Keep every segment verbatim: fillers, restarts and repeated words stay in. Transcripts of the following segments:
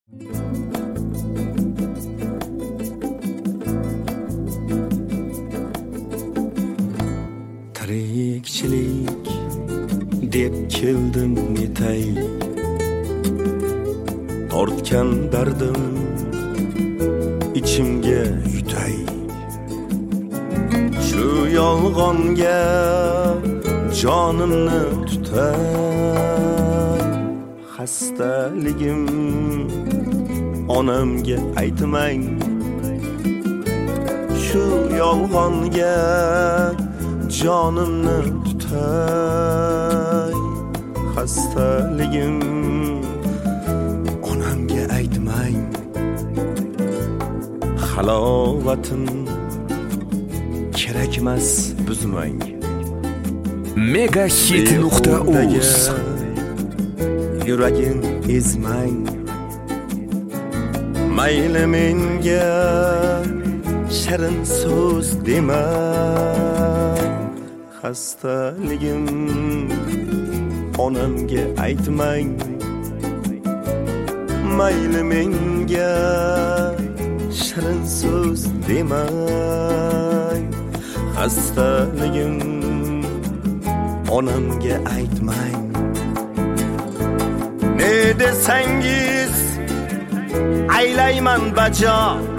Tirikchilik deb keldim netay, tortgan dardim ichimga yutay. Shu yolg'onga jonimni tutay. Xastaligim onamga aytmang. Shu yolg'onga jonimni tutay. Xastaligim onamga aytmang. Halovatim kerakmas buzmang. Megahit nuqta uz yuragin ezmang. Mayli menga sharin so'z demang. Xastaligim onamga aytmang. Mayli menga sharin so'z demang. Xastaligim onamga aytmang. Ne desangiz aylayman bajo.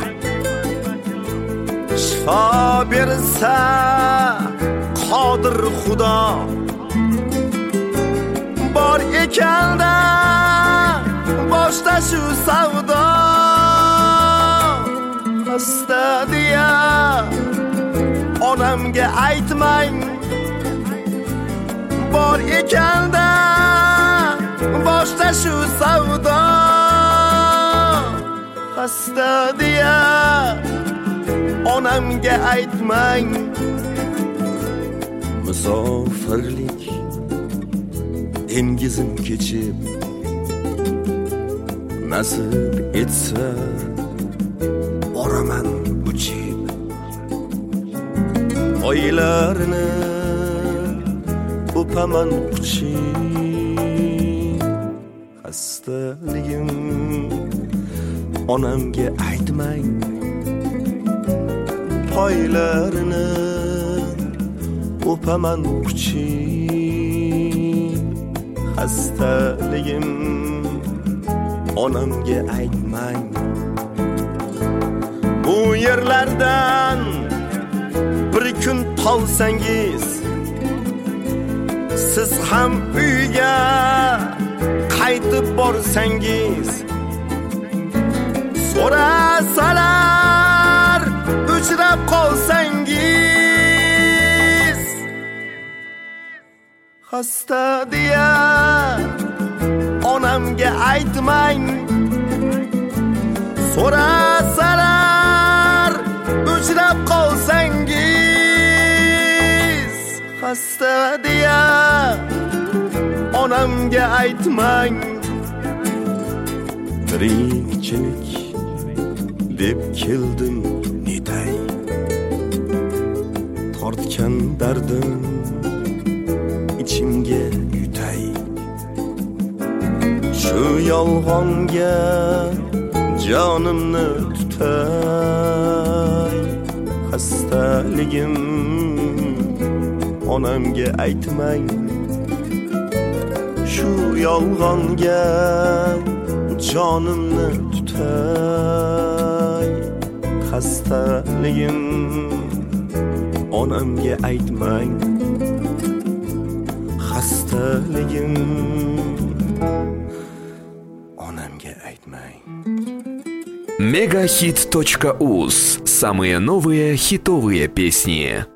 Shifo bersa qodir Xudo. Bor ekanda boshda shu savdo. Xasta deya onamga aytmang. Bor ekanda boshda shu savdo. Xasta deya onamga aytmang. Musofirlik dengizim kechib, nasib etsa boraman uchib. Oylarini o'paman quchib. Xastaligim onamga aytmang. Poylarini o'paman quchib. Xastaligim onamga aytmang. Bu yerlardan bir kun qolsangiz, siz ham uyga qaytib borsangiz, so'rasalar uchrab qolsangiz. Xasta deya onamga aytmang. So'rasalar uchrab qolsangiz. Xasta deya onamga aytmang. Tirikchilik deb keldim netay, tortgan dardim ichimga yutay. Shu yolg'onga jonimni tutay. Xastaligim onamga aytmang. Shu yolg'onga jonimni tutay. Xastaligim onamga aytmang. Xastaligim onamga aytmang. Megahit точка уз. Самые новые хитовые песни.